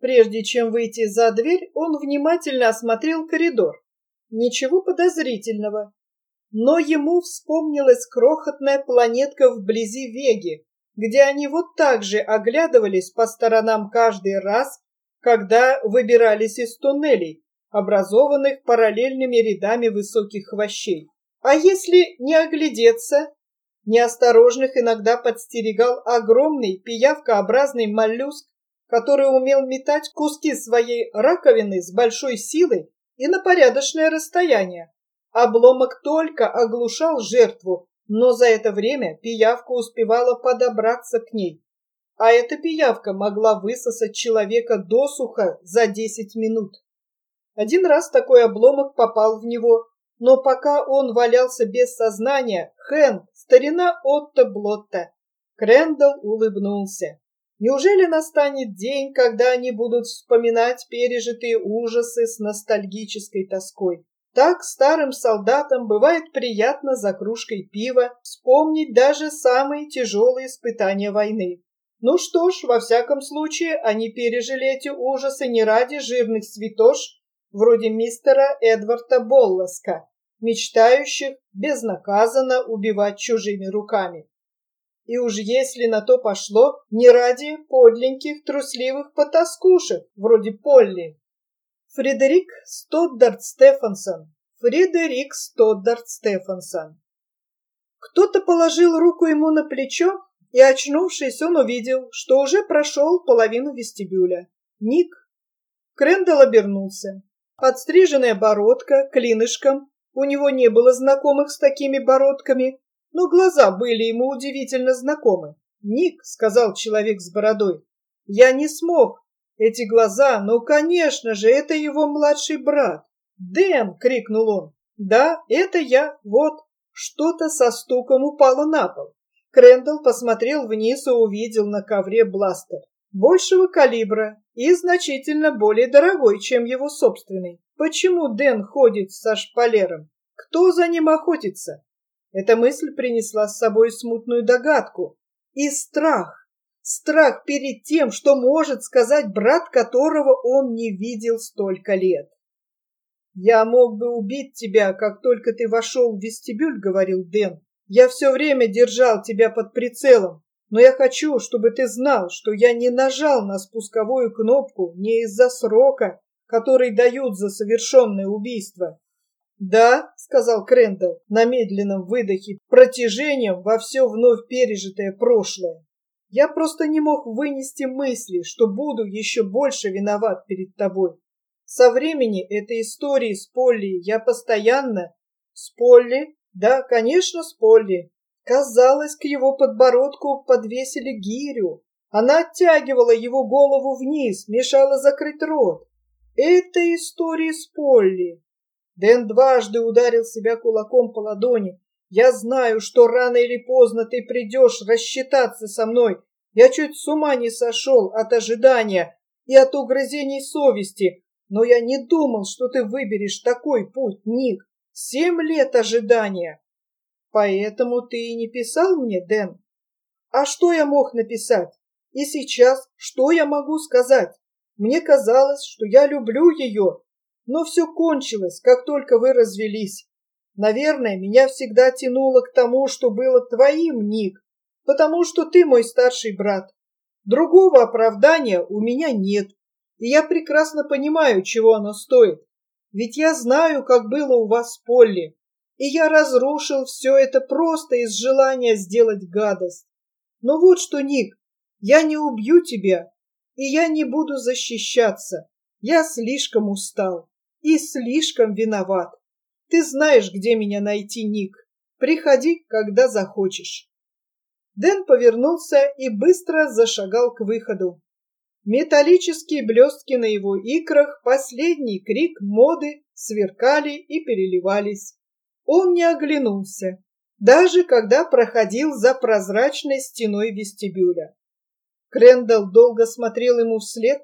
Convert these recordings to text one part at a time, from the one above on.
Прежде чем выйти за дверь, он внимательно осмотрел коридор. Ничего подозрительного. Но ему вспомнилась крохотная планетка вблизи Веги, где они вот так же оглядывались по сторонам каждый раз, когда выбирались из туннелей, образованных параллельными рядами высоких хвощей. А если не оглядеться? Неосторожных иногда подстерегал огромный пиявкообразный моллюск, который умел метать куски своей раковины с большой силой и на порядочное расстояние. Обломок только оглушал жертву, но за это время пиявка успевала подобраться к ней. А эта пиявка могла высосать человека досуха за 10 минут. Один раз такой обломок попал в него, но пока он валялся без сознания, Хэнк, старина Отто Блотта, Крендел улыбнулся. Неужели настанет день, когда они будут вспоминать пережитые ужасы с ностальгической тоской? Так старым солдатам бывает приятно за кружкой пива вспомнить даже самые тяжелые испытания войны. Ну что ж, во всяком случае, они пережили эти ужасы не ради жирных святош, вроде мистера Эдварда Болласка, мечтающих безнаказанно убивать чужими руками. И уж если на то пошло, не ради подленьких трусливых потаскушек, вроде Полли. Фредерик Стоддарт Стефансон. Фредерик Стоддарт Стефансон. Кто-то положил руку ему на плечо, и, очнувшись, он увидел, что уже прошел половину вестибюля. Ник. Крендел обернулся. Подстриженная бородка, клинышком. У него не было знакомых с такими бородками, но глаза были ему удивительно знакомы. «Ник», — сказал человек с бородой, — «я не смог. Эти глаза, ну, конечно же, это его младший брат». «Дэн!» — крикнул он. «Да, это я, вот». Что-то со стуком упало на пол. Крендел посмотрел вниз и увидел на ковре бластер. Большего калибра и значительно более дорогой, чем его собственный. Почему Дэн ходит со шпалером? Кто за ним охотится? Эта мысль принесла с собой смутную догадку. И страх. Страх перед тем, что может сказать брат, которого он не видел столько лет. «Я мог бы убить тебя, как только ты вошел в вестибюль», — говорил Дэн. «Я все время держал тебя под прицелом, но я хочу, чтобы ты знал, что я не нажал на спусковую кнопку не из-за срока, который дают за совершенное убийство». «Да», — сказал Крендел на медленном выдохе, протяжением во все вновь пережитое прошлое. «Я просто не мог вынести мысли, что буду еще больше виноват перед тобой. Со времени этой истории с Полли я постоянно...» «С Полли? Да, конечно, с Полли». Казалось, к его подбородку подвесили гирю. Она оттягивала его голову вниз, мешала закрыть рот. «Это история с Полли». Дэн дважды ударил себя кулаком по ладони. «Я знаю, что рано или поздно ты придешь рассчитаться со мной. Я чуть с ума не сошел от ожидания и от угрызений совести, но я не думал, что ты выберешь такой путь, Ник. 7 лет ожидания». «Поэтому ты и не писал мне, Дэн?» «А что я мог написать? И сейчас что я могу сказать? Мне казалось, что я люблю ее. Но все кончилось, как только вы развелись. Наверное, меня всегда тянуло к тому, что было твоим, Ник, потому что ты мой старший брат. Другого оправдания у меня нет, и я прекрасно понимаю, чего оно стоит. Ведь я знаю, как было у вас с Полли, и я разрушил все это просто из желания сделать гадость. Но вот что, Ник, я не убью тебя, и я не буду защищаться. Я слишком устал. И слишком виноват. Ты знаешь, где меня найти, Ник. Приходи, когда захочешь». Дэн повернулся и быстро зашагал к выходу. Металлические блестки на его икрах, последний крик моды, сверкали и переливались. Он не оглянулся, даже когда проходил за прозрачной стеной вестибюля. Крендел долго смотрел ему вслед,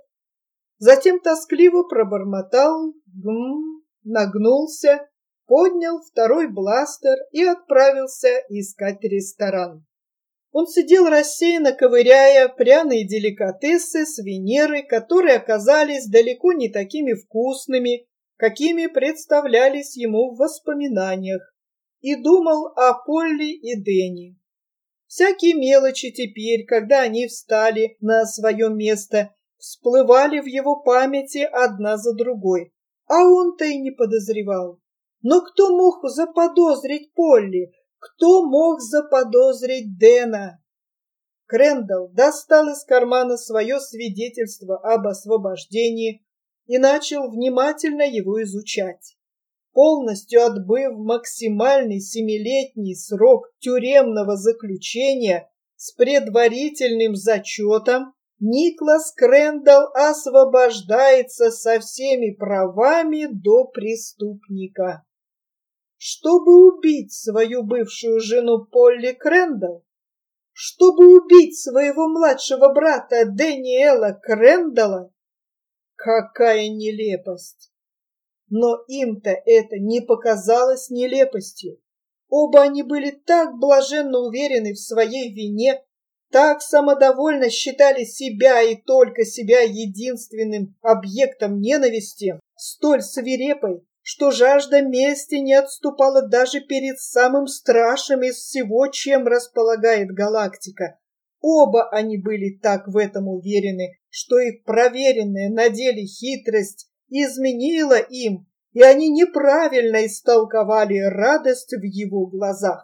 затем тоскливо пробормотал «гм», нагнулся, поднял второй бластер и отправился искать ресторан. Он сидел рассеянно, ковыряя пряные деликатесы с Венеры, которые оказались далеко не такими вкусными, какими представлялись ему в воспоминаниях, и думал о Полли и Дэнни. Всякие мелочи теперь, когда они встали на свое место, всплывали в его памяти одна за другой, а он-то и не подозревал. Но кто мог заподозрить Полли? Кто мог заподозрить Дэна? Крэндалл достал из кармана свое свидетельство об освобождении и начал внимательно его изучать. Полностью отбыв максимальный 7-летний срок тюремного заключения с предварительным зачетом, Никлас Крэндалл освобождается со всеми правами до преступника. Чтобы убить свою бывшую жену Полли Крэндалл, чтобы убить своего младшего брата Дэниела Крэндалла? Какая нелепость! Но им-то это не показалось нелепостью. Оба они были так блаженно уверены в своей вине, так самодовольно считали себя и только себя единственным объектом ненависти, столь свирепой, что жажда мести не отступала даже перед самым страшным из всего, чем располагает галактика. Оба они были так в этом уверены, что их проверенная на деле хитрость изменила им, и они неправильно истолковали радость в его глазах.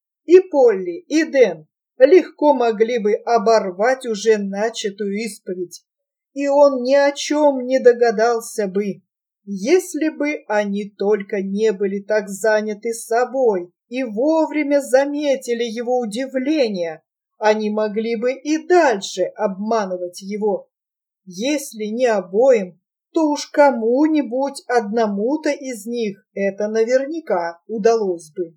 И Полли, и Дэн легко могли бы оборвать уже начатую исповедь, и он ни о чем не догадался бы, если бы они только не были так заняты собой и вовремя заметили его удивление. Они могли бы и дальше обманывать его. Если не обоим, то уж кому-нибудь одному-то из них это наверняка удалось бы.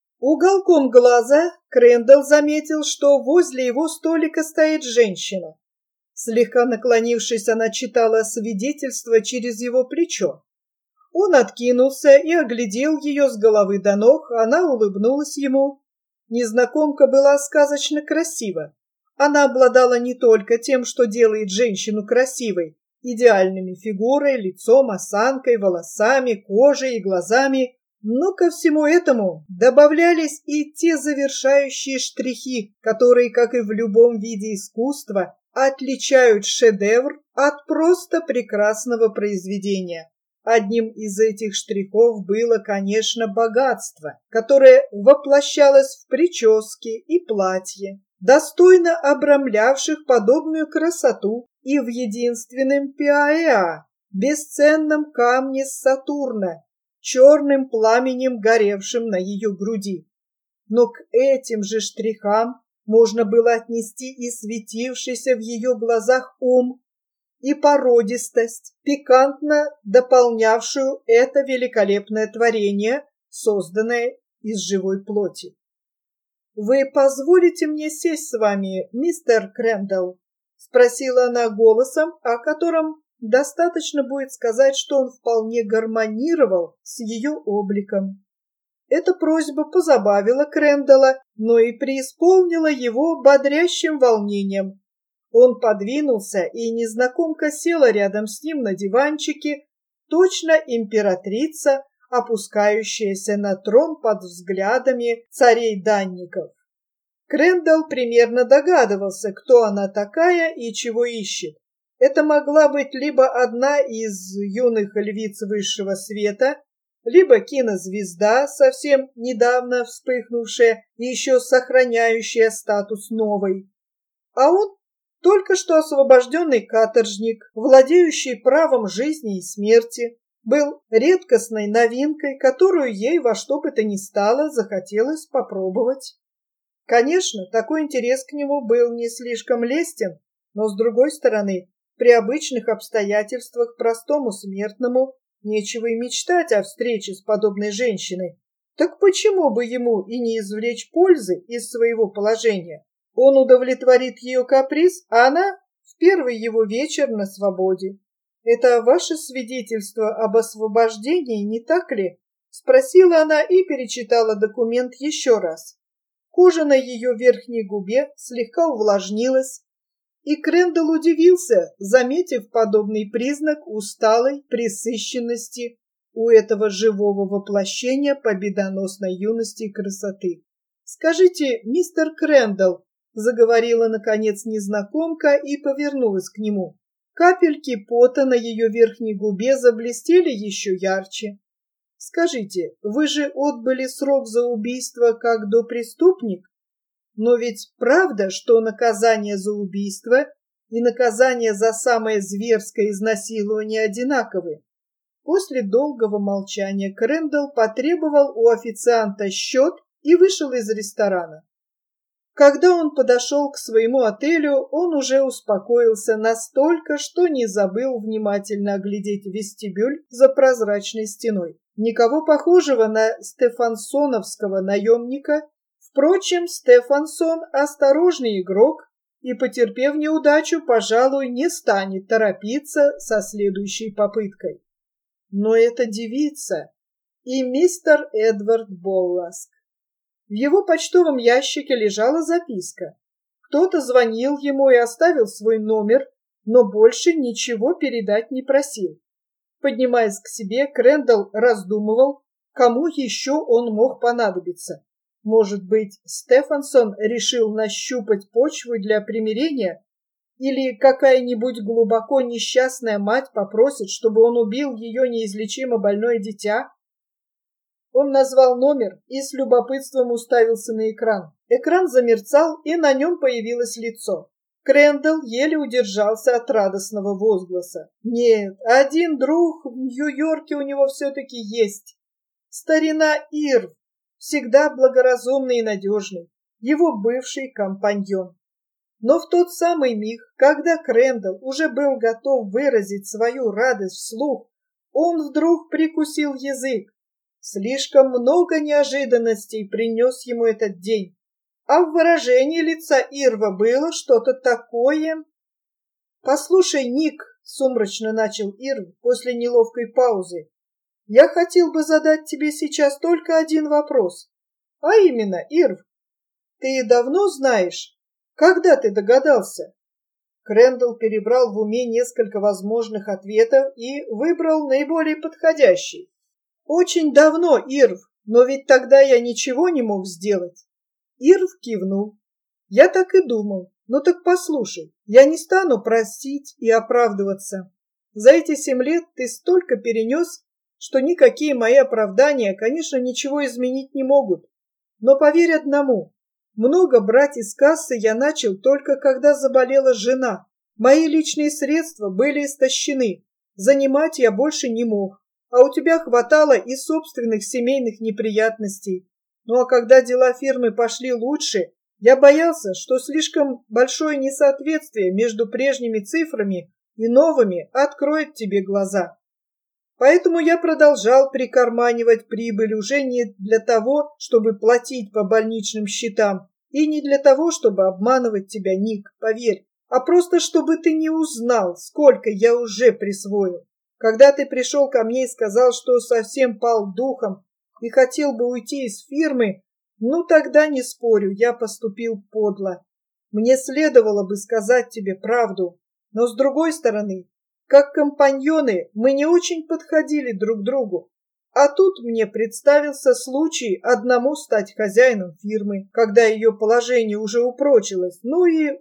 Уголком глаза Крэндалл заметил, что возле его столика стоит женщина. Слегка наклонившись, она читала свидетельство через его плечо. Он откинулся и оглядел ее с головы до ног, она улыбнулась ему. Незнакомка была сказочно красива. Она обладала не только тем, что делает женщину красивой, идеальными фигурой, лицом, осанкой, волосами, кожей и глазами, но ко всему этому добавлялись и те завершающие штрихи, которые, как и в любом виде искусства, отличают шедевр от просто прекрасного произведения. Одним из этих штрихов было, конечно, богатство, которое воплощалось в прическе и платье, достойно обрамлявших подобную красоту, и в единственном Пиаэа, бесценном камне Сатурна, черным пламенем горевшим на ее груди. Но к этим же штрихам можно было отнести и светившийся в ее глазах ум, и породистость, пикантно дополнявшую это великолепное творение, созданное из живой плоти. «Вы позволите мне сесть с вами, мистер Крэндалл?» — спросила она голосом, о котором достаточно будет сказать, что он вполне гармонировал с ее обликом. Эта просьба позабавила Крэндалла, но и преисполнила его бодрящим волнением. Он подвинулся, и незнакомка села рядом с ним на диванчике, точно императрица, опускающаяся на трон под взглядами царей-данников. Крэндалл примерно догадывался, кто она такая и чего ищет. Это могла быть либо одна из юных львиц высшего света, либо кинозвезда, совсем недавно вспыхнувшая и еще сохраняющая статус новой. А он только что освобожденный каторжник, владеющий правом жизни и смерти, был редкостной новинкой, которую ей во что бы то ни стало захотелось попробовать. Конечно, такой интерес к нему был не слишком лестен, но, с другой стороны, при обычных обстоятельствах простому смертному нечего и мечтать о встрече с подобной женщиной. Так почему бы ему и не извлечь пользы из своего положения? Он удовлетворит ее каприз, а она в первый его вечер на свободе. «Это ваше свидетельство об освобождении, не так ли?» — спросила она и перечитала документ еще раз. Кожа на ее верхней губе слегка увлажнилась, и Крэндалл удивился, заметив подобный признак усталой пресыщенности у этого живого воплощения победоносной юности и красоты. «Скажите, мистер Крэндалл», — заговорила наконец незнакомка и повернулась к нему. Капельки пота на ее верхней губе заблестели еще ярче. «Скажите, вы же отбыли срок за убийство как допреступник? Но ведь правда, что наказание за убийство и наказание за самое зверское изнасилование одинаковы?» После долгого молчания Крэндалл потребовал у официанта счет и вышел из ресторана. Когда он подошел к своему отелю, он уже успокоился настолько, что не забыл внимательно оглядеть вестибюль за прозрачной стеной. Никого похожего на стефансоновского наемника. Впрочем, Стефансон осторожный игрок и, потерпев неудачу, пожалуй, не станет торопиться со следующей попыткой. Но эта девица и мистер Эдвард Болласк. В его почтовом ящике лежала записка. Кто-то звонил ему и оставил свой номер, но больше ничего передать не просил. Поднимаясь к себе, Крэндалл раздумывал, кому еще он мог понадобиться. Может быть, Стефансон решил нащупать почву для примирения? Или какая-нибудь глубоко несчастная мать попросит, чтобы он убил ее неизлечимо больное дитя? Он назвал номер и с любопытством уставился на экран. Экран замерцал, и на нем появилось лицо. Крэндалл еле удержался от радостного возгласа. Нет, один друг в Нью-Йорке у него все-таки есть. Старина Ирв, всегда благоразумный и надежный, его бывший компаньон. Но в тот самый миг, когда Крэндалл уже был готов выразить свою радость вслух, он вдруг прикусил язык. Слишком много неожиданностей принес ему этот день, а в выражении лица Ирва было что-то такое. «Послушай, Ник», — сумрачно начал Ирв после неловкой паузы, «я хотел бы задать тебе сейчас только один вопрос. А именно, Ирв, ты давно знаешь, когда ты догадался?» Крэндалл перебрал в уме несколько возможных ответов и выбрал наиболее подходящий. «Очень давно, Ирв, но ведь тогда я ничего не мог сделать». Ирв кивнул. «Я так и думал. Ну так послушай, я не стану просить и оправдываться. За эти 7 лет ты столько перенес, что никакие мои оправдания, конечно, ничего изменить не могут. Но поверь одному, много брать из кассы я начал только когда заболела жена. Мои личные средства были истощены, занимать я больше не мог. А у тебя хватало и собственных семейных неприятностей. Ну а когда дела фирмы пошли лучше, я боялся, что слишком большое несоответствие между прежними цифрами и новыми откроет тебе глаза. Поэтому я продолжал прикарманивать прибыль уже не для того, чтобы платить по больничным счетам, и не для того, чтобы обманывать тебя, Ник, поверь, а просто чтобы ты не узнал, сколько я уже присвоил. Когда ты пришел ко мне и сказал, что совсем пал духом и хотел бы уйти из фирмы, ну тогда не спорю, я поступил подло. Мне следовало бы сказать тебе правду, но с другой стороны, как компаньоны мы не очень подходили друг другу. А тут мне представился случай одному стать хозяином фирмы, когда ее положение уже упрочилось. Ну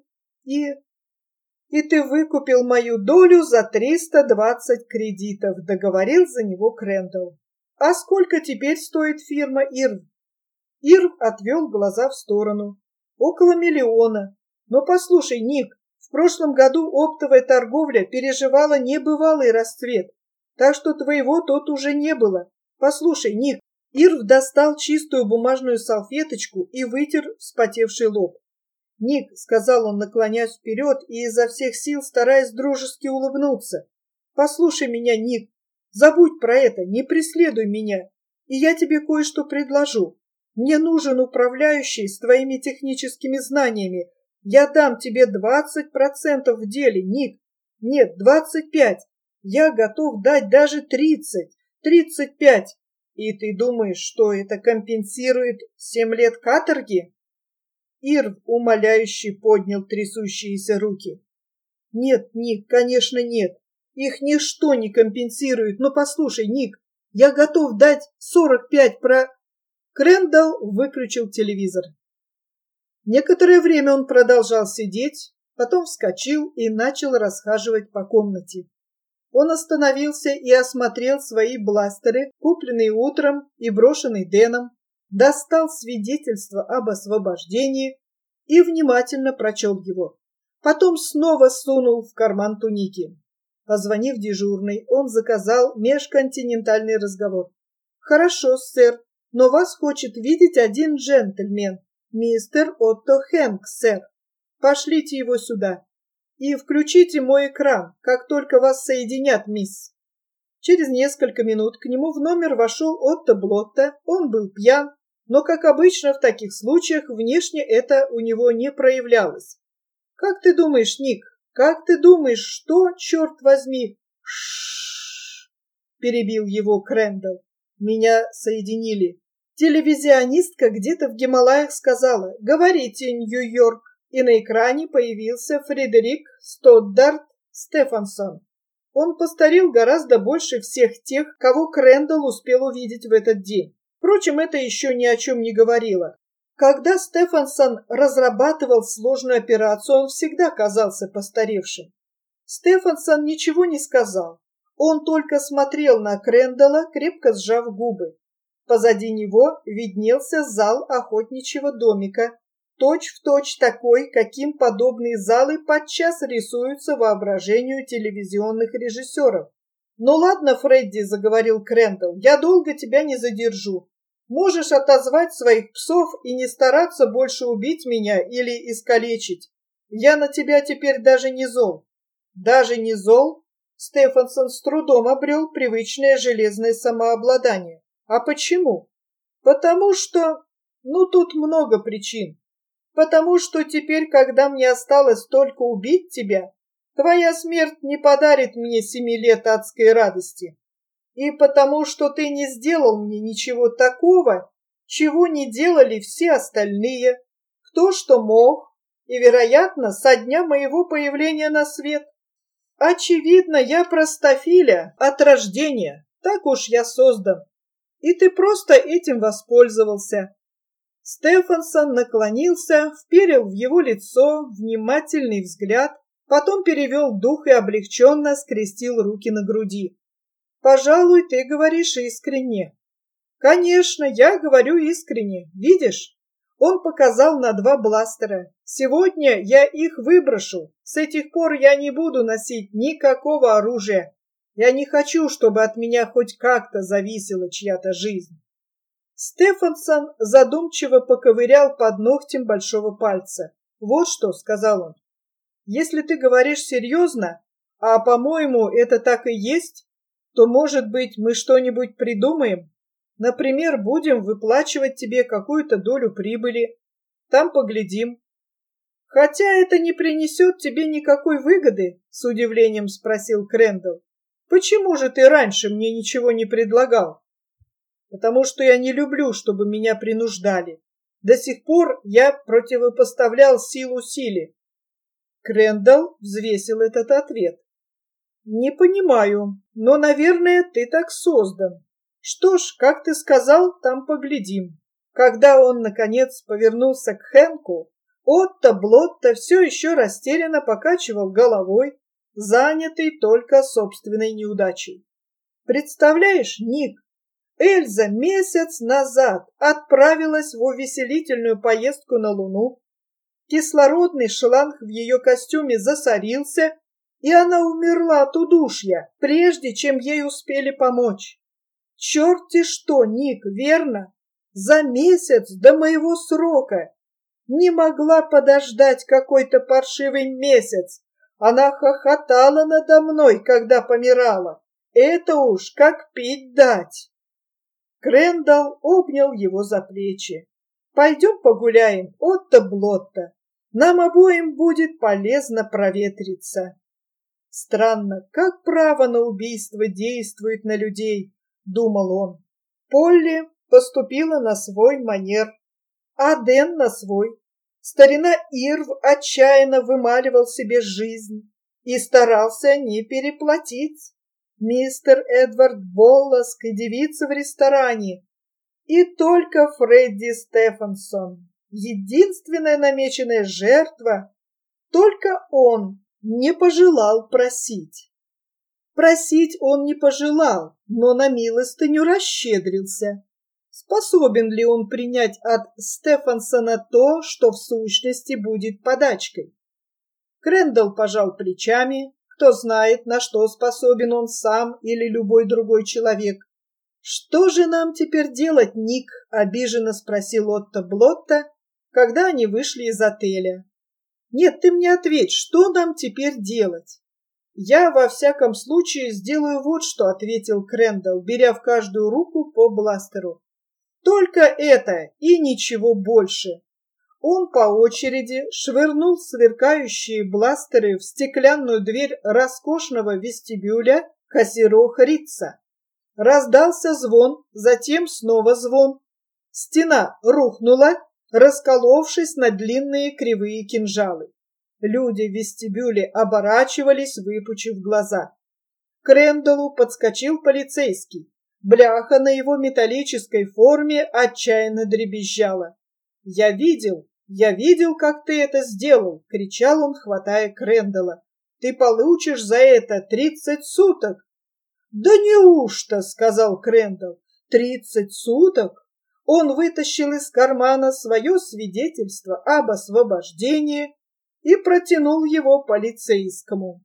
и ты выкупил мою долю за 320 кредитов, договорил за него Крэндалл. А сколько теперь стоит фирма Ирв? Ирв отвел глаза в сторону. Около 1 миллиона. Но послушай, Ник, в прошлом году оптовая торговля переживала небывалый расцвет, так что твоего тут уже не было. Послушай, Ник, Ирв достал чистую бумажную салфеточку и вытер вспотевший лоб. «Ник», — сказал он, наклоняясь вперед и изо всех сил стараясь дружески улыбнуться, «послушай меня, Ник, забудь про это, не преследуй меня, и я тебе кое-что предложу. Мне нужен управляющий с твоими техническими знаниями. Я дам тебе 20% в деле, Ник. Нет, 25. Я готов дать даже 30, 35. И ты думаешь, что это компенсирует 7 лет каторги?» Ирв умоляюще поднял трясущиеся руки. Нет, Ник, конечно, нет. Их ничто не компенсирует. Но послушай, Ник, я готов дать 45 про... Крэндалл выключил телевизор. Некоторое время он продолжал сидеть, потом вскочил и начал расхаживать по комнате. Он остановился и осмотрел свои бластеры, купленные утром и брошенные Дэном, достал свидетельство об освобождении и внимательно прочел его. Потом снова сунул в карман туники. Позвонив дежурной, он заказал межконтинентальный разговор. «Хорошо, сэр, но вас хочет видеть один джентльмен, мистер Отто Хэнкс, сэр. Пошлите его сюда. И включите мой экран, как только вас соединят, мисс». Через несколько минут к нему в номер вошел Отто Блотто. Он был пьян, но, как обычно в таких случаях, внешне это у него не проявлялось. «Как ты думаешь, Ник, как ты думаешь, что, черт возьми?» «Ш-ш-ш», перебил его Крэндалл. «Меня соединили. Телевизионистка где-то в Гималаях сказала: «Говорите, Нью-Йорк». И на экране появился Фредерик Стоддарт Стефансон. Он постарел гораздо больше всех тех, кого Крэндалл успел увидеть в этот день. Впрочем, это еще ни о чем не говорило. Когда Стефансон разрабатывал сложную операцию, он всегда казался постаревшим. Стефансон ничего не сказал. Он только смотрел на Крэндалла, крепко сжав губы. Позади него виднелся зал охотничьего домика, точь-в-точь такой, каким подобные залы подчас рисуются воображению телевизионных режиссеров. «Ну ладно, Фредди», — заговорил Крэндалл, — «я долго тебя не задержу. Можешь отозвать своих псов и не стараться больше убить меня или искалечить. Я на тебя теперь даже не зол». «Даже не зол?» Стефансон с трудом обрел привычное железное самообладание. «А почему?» «Потому что... тут много причин. Потому что теперь, когда мне осталось только убить тебя, твоя смерть не подарит мне 7 лет адской радости. И потому что ты не сделал мне ничего такого, чего не делали все остальные, кто что мог, и, вероятно, со дня моего появления на свет. Очевидно, я простофиля от рождения, так уж я создан, и ты просто этим воспользовался». Стефансон наклонился, вперил в его лицо внимательный взгляд, потом перевел дух и облегченно скрестил руки на груди. «Пожалуй, ты говоришь искренне». «Конечно, я говорю искренне. Видишь?» Он показал на 2 бластера. «Сегодня я их выброшу. С этих пор я не буду носить никакого оружия. Я не хочу, чтобы от меня хоть как-то зависела чья-то жизнь». Стефансон задумчиво поковырял под ногтем большого пальца. «Вот что», — сказал он, — «если ты говоришь серьезно, а, по-моему, это так и есть, то, может быть, мы что-нибудь придумаем? Например, будем выплачивать тебе какую-то долю прибыли. Там поглядим». «Хотя это не принесет тебе никакой выгоды?» — с удивлением спросил Крэндалл. «Почему же ты раньше мне ничего не предлагал?» «Потому что я не люблю, чтобы меня принуждали. До сих пор я противопоставлял силу силе». Крэндалл взвесил этот ответ. «Не понимаю, но, наверное, ты так создан. Что ж, как ты сказал, там поглядим». Когда он, наконец, повернулся к Хэнку, Отто Блотто все еще растерянно покачивал головой, занятый только собственной неудачей. «Представляешь, Ник, Эльза месяц назад отправилась в увеселительную поездку на Луну. Кислородный шланг в ее костюме засорился, и она умерла от удушья, прежде чем ей успели помочь. Черт-те что, Ник, верно? За месяц до моего срока. Не могла подождать какой-то паршивый месяц. Она хохотала надо мной, когда помирала. Это уж как пить дать». Крэндалл обнял его за плечи. «Пойдем погуляем, Отто Блотто. Нам обоим будет полезно проветриться». «Странно, как право на убийство действует на людей», — думал он. Полли поступила на свой манер, а Дэн на свой. Старина Ирв отчаянно вымаливал себе жизнь и старался не переплатить. Мистер Эдвард Болласк и девица в ресторане, и только Фредди Стефансон, единственная намеченная жертва, только он не пожелал просить. Просить он не пожелал, но на милостыню расщедрился. Способен ли он принять от Стефансона то, что в сущности будет подачкой? Крэндалл пожал плечами. Кто знает, на что способен он сам или любой другой человек. «Что же нам теперь делать, Ник?» — обиженно спросил Отто Блотто, когда они вышли из отеля. «Нет, ты мне ответь, что нам теперь делать?» «Я, во всяком случае, сделаю вот что», — ответил Крэндалл, беря в каждую руку по бластеру. «Только это и ничего больше». Он по очереди швырнул сверкающие бластеры в стеклянную дверь роскошного вестибюля Кассиро Рица. Раздался звон, затем снова звон. Стена рухнула, расколовшись на длинные кривые кинжалы. Люди в вестибюле оборачивались, выпучив глаза. К Крэндаллу подскочил полицейский. Бляха на его металлической форме отчаянно дребезжала. «Я видел, как ты это сделал!» — кричал он, хватая Крэндалла. «Ты получишь за это 30 суток!» «Да неужто?» — сказал Крэндалл. 30 суток?» Он вытащил из кармана свое свидетельство об освобождении и протянул его полицейскому.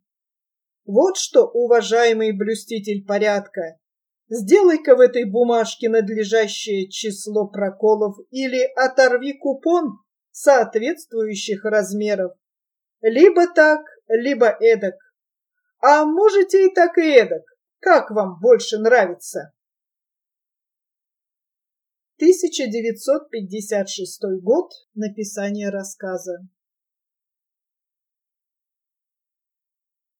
«Вот что, уважаемый блюститель порядка, сделай-ка в этой бумажке надлежащее число проколов или оторви купон соответствующих размеров. Либо так, либо эдак. А можете и так, и эдак. Как вам больше нравится?» 1956 год. Написание рассказа.